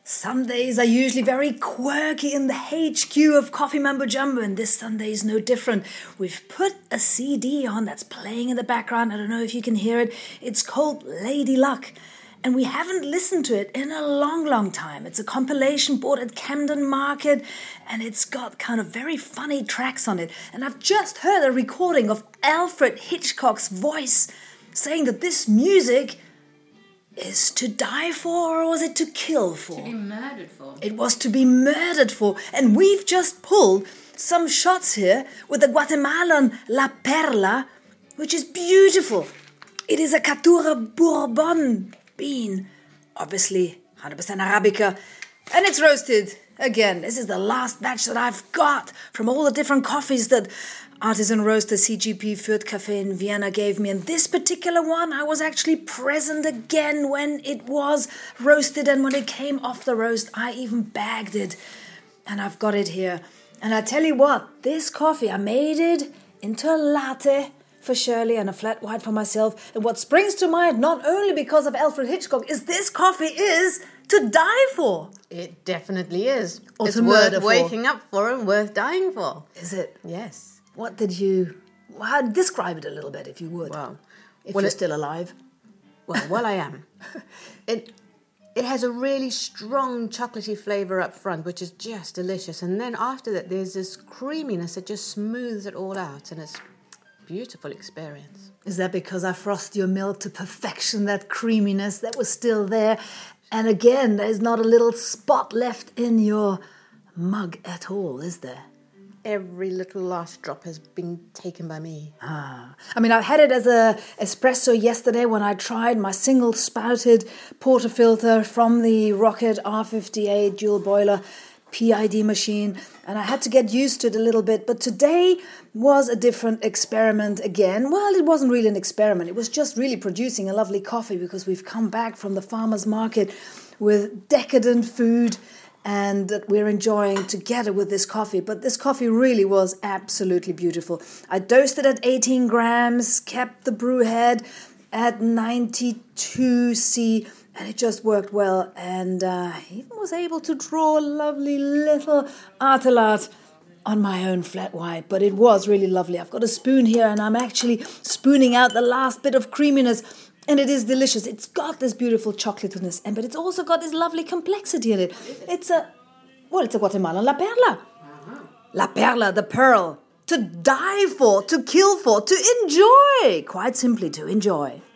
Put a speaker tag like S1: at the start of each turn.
S1: Sundays are usually very quirky in the HQ of Coffee Mambo Jumbo, and this Sunday is no different. We've put a CD on that's playing in the background. I don't know if you can hear it. It's called Lady Luck, and we haven't listened to it in a long, long time. It's a compilation bought at Camden Market, and it's got kind of very funny tracks on it. And I've just heard a recording of Alfred Hitchcock's voice saying that this music is to die for, or was it to kill for?
S2: To be murdered for.
S1: It was to be murdered for. And we've just pulled some shots here with the Guatemalan La Perla, which is beautiful. It is a Caturra Bourbon bean, obviously 100% Arabica, and it's roasted. Again, this is the last batch that I've got from all the different coffees that Artisan Roaster CGP Fürth Café in Vienna gave me. And this particular one, I was actually present again when it was roasted, and when it came off the roast, I even bagged it. And I've got it here. And I tell you what, this coffee, I made it into a latte for Shirley and a flat white for myself. And what springs to mind, not only because of Alfred Hitchcock, is this coffee is to die for.
S2: It definitely is.
S1: Or
S2: it's
S1: to murder
S2: worth
S1: for.
S2: waking up for and worth dying for.
S1: Is it?
S2: Yes.
S1: What did you... Well, describe it a little bit, if you would.
S2: Well,
S1: if you're still alive.
S2: Well, I am. It has a really strong chocolatey flavour up front, which is just delicious. And then after that, there's this creaminess that just smooths it all out. And it's a beautiful experience.
S1: Is that because I frost your milk to perfection, that creaminess that was still there? And again, there's not a little spot left in your mug at all, is there?
S2: Every little last drop has been taken by me.
S1: I mean, I had it as a espresso yesterday when I tried my single-spouted portafilter from the Rocket R58 dual boiler PID machine, and I had to get used to it a little bit. But today was a different experiment again. Well, it wasn't really an experiment. It was just really producing a lovely coffee, because we've come back from the farmer's market with decadent food and that we're enjoying together with this coffee. But this coffee really was absolutely beautiful. I dosed it at 18 grams, kept the brew head at 92C, and it just worked well. And I even was able to draw a lovely little Artelat on my own flat white. But it was really lovely. I've got a spoon here, and I'm actually spooning out the last bit of creaminess. And it is delicious. It's got this beautiful chocolatiness, but it's also got this lovely complexity in it. It's a Guatemalan La Perla. La Perla, the pearl. To die for, to kill for, to enjoy. Quite simply, to enjoy.